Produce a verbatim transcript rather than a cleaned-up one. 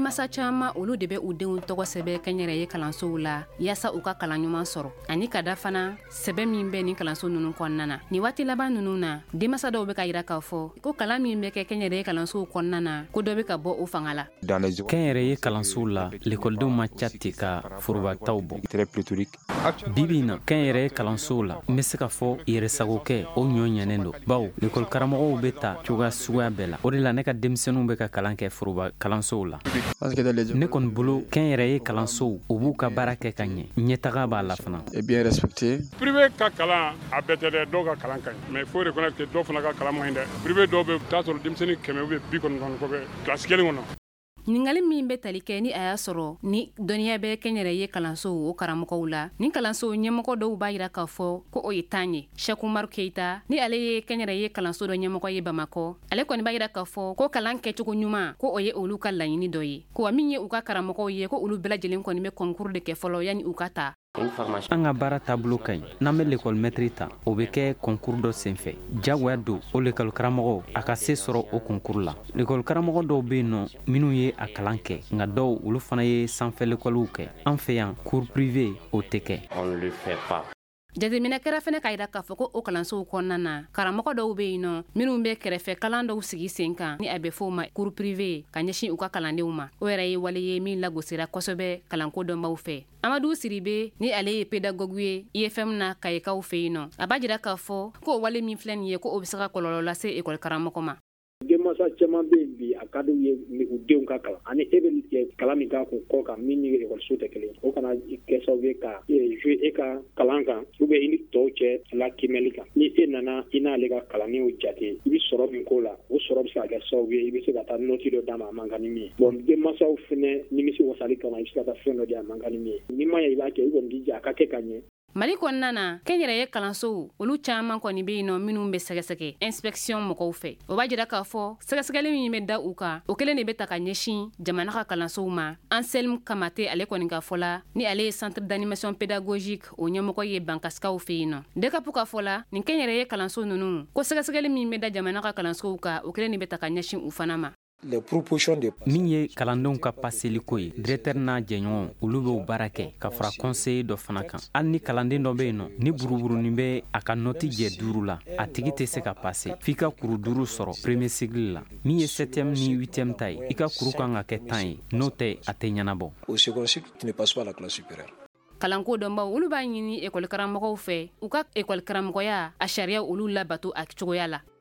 Denmasa caman olu de bɛ u denw tɔgɔ sɛbɛ kɛnyɛrɛye kalansow la yaasa u ka kalan ɲuman sɔrɔ ani ka da fana sɛbɛ min bɛ ni kalanso ninnu kɔnɔna na. Ni waati laban ninnu na denmasa dɔw bɛ ka yira k'a fɔ ko kalan min bɛ kɛ kɛnyɛrɛye kalansow kɔnɔna na ko dɔ bɛ ka bɔ o fanga la. Kɛnyɛrɛye kalansow la lekɔlidenw ma ca ten ka forobataw bɔ. Bibi in na kɛnyɛrɛye kalansow la n bɛ se ka fɔ yɛrɛsagokɛ o ɲɔ ɲɛnen don bawo lekɔli karamɔgɔw bɛ ta cogoya suguya bɛɛ la. O de la ne ka denmisɛnninw bɛ ka kalan kɛ foroba kalansow la. Ne kɔni bolo kɛnyɛrɛye kalansow u b'u ka baara kɛ ka ɲɛ ɲɛtaga b'a la fana. Privé ka kalan a bɛɛ tɛ dɛ, dɔw ka kalan ka ɲi mais il faut reconnaître que dɔw fana ka kalan man ɲi dɛ. Privé dɔw bɛ taa sɔrɔ denmisɛnnin kɛmɛ ou bien bi kɔnɔntɔn ko bɛ classe kelen kɔnɔ. Ɲininkali min bɛ tali kɛ ni a y'a sɔrɔ ni dɔnniya bɛ kɛnyɛrɛye kalansow o karamɔgɔw la ni kalanso ɲɛmɔgɔ dɔw b'a yira k'a fɔ ko o ye tan ye. Sheikh Umaru Keita ni ale ye kɛnyɛrɛye kalanso dɔ ɲɛmɔgɔ ye Bamakɔ, ale kɔni b'a yira k'a fɔ ko kalan kɛcogo ɲuman ko o ye olu ka laɲini dɔ ye. Ko wa min ye u ka karamɔgɔw ye ko olu bɛɛ lajɛlen kɔni bɛ concours de kɛ fɔlɔ yanni u ka ta. An ka baara taabolo ka ɲi n'an bɛ lekɔli mɛtiri ta o bɛ kɛ concours dɔ senfɛ jagoya don o lekɔli karamɔgɔ a ka se sɔrɔ o concours la. Lekɔli karamɔgɔ dɔw bɛ yen nɔ minnu ye a kalan kɛ nka dɔw olu fana ye sanfɛ lekɔliw kɛ. An fɛ yan cours privé o tɛ kɛ. Jateminɛ kɛra fana k'a yira k'a fɔ ko o kalansow kɔnɔna na karamɔgɔ dɔw bɛ yen nɔ minnu bɛ kɛrɛfɛ kalan dɔw sigi sen kan ni a bɛ fɔ o ma cours privé ka ɲɛsin u ka kalandenw ma. O yɛrɛ ye wale ye min lagosira kosɛbɛ kalanko dɔnbaw fɛ. Amadu Siribe ni ale ye pédagogue ye I F M na Kayikaw fɛ yen nɔ a b'a jira k'a fɔ ko wale min filɛ nin ye ko o bɛ se ka kɔlɔlɔ lase ekɔli karamɔgɔ ma. Denmasa caman bɛ yen bi a ka d'u ye u denw ka kalan ani e bɛ kalan min k'a kun kɔ kan min ni ekɔliso tɛ kelen o kana kɛ sababu ye ka jouer e ka kalan kan ou bien i ni tɔw cɛ la kimɛli kan. Ni e nana i n'ale ka kalanniw jate i bɛ sɔrɔ min k'o la o sɔrɔ bɛ se ka kɛ sababu ye i bɛ se ka taa noti dɔ d'a ma a man kan ni min ye. Bon denmasaw fɛnɛ nimisi wasali kama i bɛ se ka taa fɛn dɔ di a man kan ni min ye. Ni ma ye i b'a kɛ i kɔni jija a ka kɛ ka ɲɛ. Mali kɔnɔna na kɛnyɛrɛye kalansow olu caman kɔni bɛ yen nɔ minnu bɛ sɛgɛsɛgɛ inspection mɔgɔw fɛ. O b'a jira k'a fɔ sɛgɛsɛgɛli min bɛ da u kan o kelen de bɛ ta ka ɲɛsin jamana ka kalansow ma. Anselme Kamate ale kɔni ka fɔ la ni ale ye centre d'animation pédagogique o ɲɛmɔgɔ ye Bankaskaw fɛ yen nɔ. Dekapu ka fɔ la nin kɛnyɛrɛye kalanso ninnu ko sɛgɛsɛgɛli min bɛ da jamana ka kalansow kan o kelen de bɛ ta ka ɲɛsin u fana ma. Min ye kalandenw ka paseliko ye directeur n'a jɛɲɔgɔn olu b'o baara kɛ ka fara conseiller dɔ fana kan. Hali ni kalanden dɔ bɛ yen nɔ ni buruburunin bɛ a ka noti jɛ duuru la a tigi tɛ se ka pase f'i ka kuru duuru sɔrɔ premier cycle la. Min ye septième ni huitième ta ye i ka kuru kan ka kɛ tan ye n'o tɛ a tɛ ɲɛnabɔ. Kalanko dɔnbaw olu b'a ɲini ekɔli karamɔgɔw fɛ u ka ekɔli karamɔgɔya a sariya olu labato a cogoya la.